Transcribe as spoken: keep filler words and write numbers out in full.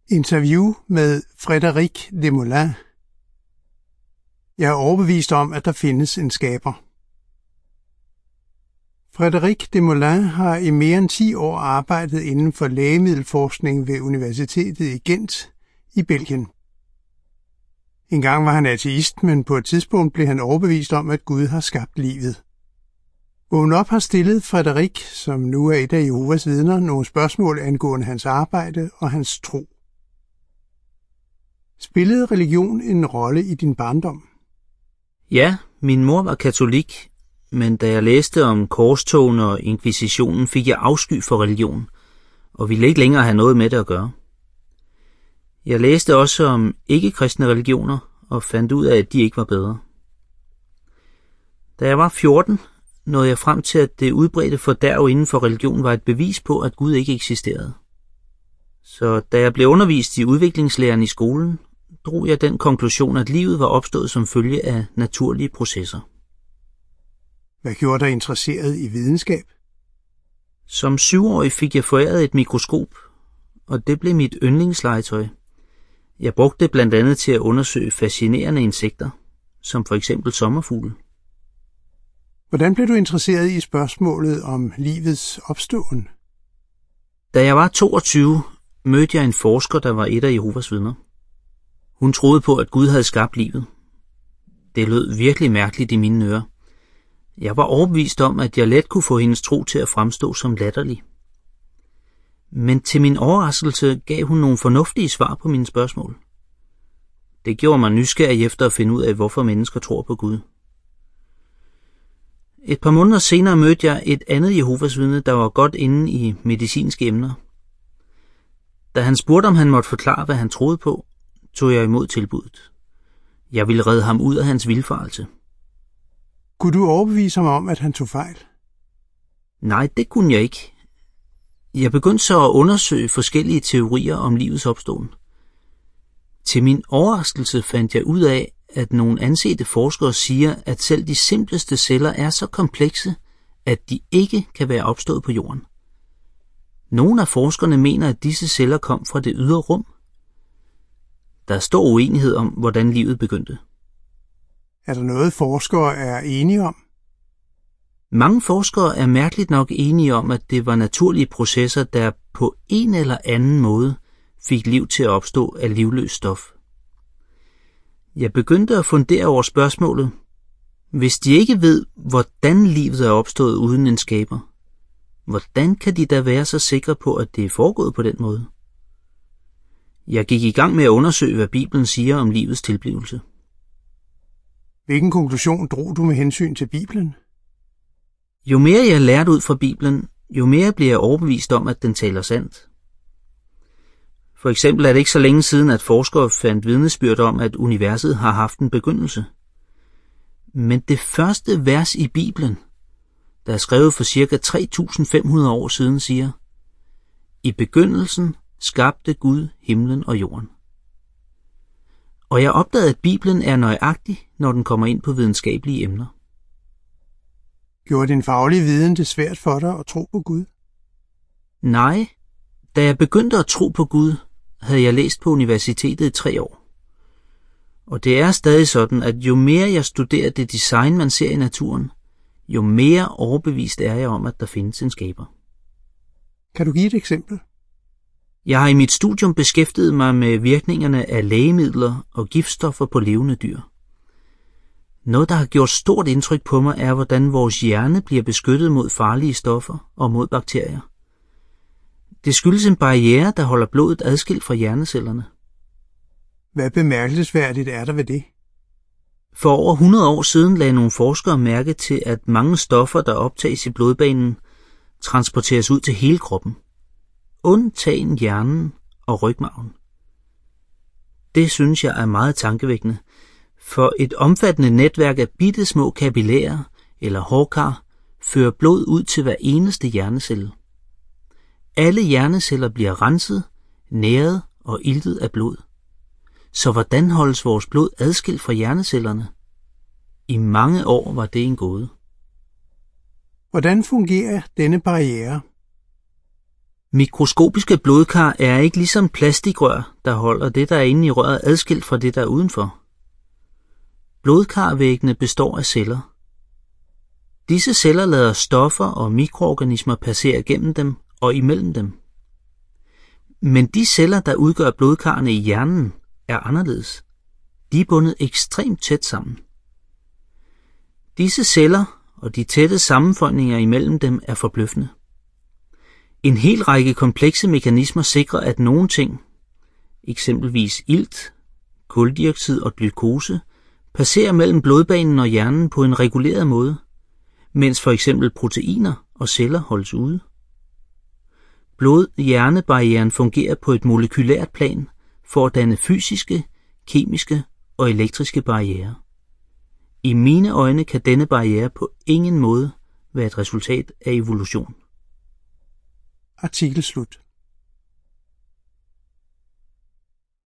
Interview med Frédéric Desmoulins. Jeg er overbevist om, at der findes en skaber. Frédéric Desmoulins har i mere end ti år arbejdet inden for lægemiddelforskning ved Universitetet i Gent i Belgien. En gang var han ateist, men på et tidspunkt blev han overbevist om, at Gud har skabt livet. Vågn op har stillet Frédéric, som nu er et af Jehovas vidner, nogle spørgsmål angående hans arbejde og hans tro. Spillede religion en rolle i din barndom? Ja, min mor var katolik, men da jeg læste om korstogen og inkvisitionen, fik jeg afsky for religion, og ville ikke længere have noget med det at gøre. Jeg læste også om ikke-kristne religioner, og fandt ud af, at de ikke var bedre. Da jeg var fjorten, nåede jeg frem til, at det udbredte fordærv inden for religion var et bevis på, at Gud ikke eksisterede. Så da jeg blev undervist i udviklingslæren i skolen, drog jeg den konklusion, at livet var opstået som følge af naturlige processer. Hvad gjorde dig interesseret i videnskab? Som syvårig fik jeg foræret et mikroskop, og det blev mit yndlingslegetøj. Jeg brugte det blandt andet til at undersøge fascinerende insekter, som for eksempel sommerfugle. Hvordan blev du interesseret i spørgsmålet om livets opståen? Da jeg var toogtyve, mødte jeg en forsker, der var et af Jehovas vidner. Hun troede på, at Gud havde skabt livet. Det lød virkelig mærkeligt i mine ører. Jeg var overbevist om, at jeg let kunne få hendes tro til at fremstå som latterlig. Men til min overraskelse gav hun nogle fornuftige svar på mine spørgsmål. Det gjorde mig nysgerrig efter at finde ud af, hvorfor mennesker tror på Gud. Et par måneder senere mødte jeg et andet Jehovas vidne, der var godt inde i medicinske emner. Da han spurgte, om han måtte forklare, hvad han troede på, tog jeg imod tilbuddet. Jeg ville redde ham ud af hans vildfarelse. Kunne du overbevise ham om, at han tog fejl? Nej, det kunne jeg ikke. Jeg begyndte så at undersøge forskellige teorier om livets opståen. Til min overraskelse fandt jeg ud af, at nogle ansete forskere siger, at selv de simpleste celler er så komplekse, at de ikke kan være opstået på jorden. Nogle af forskerne mener, at disse celler kom fra det ydre rum. Der er stor uenighed om, hvordan livet begyndte. Er der noget, forskere er enige om? Mange forskere er mærkeligt nok enige om, at det var naturlige processer, der på en eller anden måde fik liv til at opstå af livløst stof. Jeg begyndte at fundere over spørgsmålet. Hvis de ikke ved, hvordan livet er opstået uden en skaber, hvordan kan de da være så sikre på, at det er foregået på den måde? Jeg gik i gang med at undersøge, hvad Bibelen siger om livets tilblivelse. Hvilken konklusion drog du med hensyn til Bibelen? Jo mere jeg lærte ud fra Bibelen, jo mere blev jeg overbevist om, at den taler sandt. For eksempel er det ikke så længe siden, at forskere fandt vidnesbyrd om, at universet har haft en begyndelse. Men det første vers i Bibelen, der er skrevet for ca. tre tusind fem hundrede år siden, siger: I begyndelsen skabte Gud himlen og jorden. Og jeg opdagede, at Bibelen er nøjagtig, når den kommer ind på videnskabelige emner. Gjorde din faglige viden det svært for dig at tro på Gud? Nej, da jeg begyndte at tro på Gud, havde jeg læst på universitetet i tre år. Og det er stadig sådan, at jo mere jeg studerer det design, man ser i naturen, jo mere overbevist er jeg om, at der findes en skaber. Kan du give et eksempel? Jeg har i mit studium beskæftiget mig med virkningerne af lægemidler og giftstoffer på levende dyr. Noget, der har gjort stort indtryk på mig, er, hvordan vores hjerne bliver beskyttet mod farlige stoffer og mod bakterier. Det skyldes en barriere, der holder blodet adskilt fra hjernecellerne. Hvad bemærkelsesværdigt er der ved det? For over hundrede år siden lagde nogle forskere mærke til, at mange stoffer, der optages i blodbanen, transporteres ud til hele kroppen, undtagen hjernen og rygmarven. Det synes jeg er meget tankevækkende, for et omfattende netværk af bittesmå kapillærer eller hårkar fører blod ud til hver eneste hjernecelle. Alle hjerneceller bliver renset, næret og iltet af blod. Så hvordan holdes vores blod adskilt fra hjernecellerne? I mange år var det en gåde. Hvordan fungerer denne barriere? Mikroskopiske blodkar er ikke ligesom plastikrør, der holder det, der er inde i røret, adskilt fra det, der er udenfor. Blodkarvæggene består af celler. Disse celler lader stoffer og mikroorganismer passere gennem dem og imellem dem. Men de celler, der udgør blodkarrene i hjernen, er anderledes. De er bundet ekstremt tæt sammen. Disse celler og de tætte sammenføjninger imellem dem er forbløffende. En hel række komplekse mekanismer sikrer, at nogle ting, eksempelvis ilt, kuldioxid og glukose, passerer mellem blodbanen og hjernen på en reguleret måde, mens for eksempel proteiner og celler holdes ude. Blod-hjernebarrieren fungerer på et molekylært plan for at danne fysiske, kemiske og elektriske barrierer. I mine øjne kan denne barriere på ingen måde være et resultat af evolution. Artikel slut.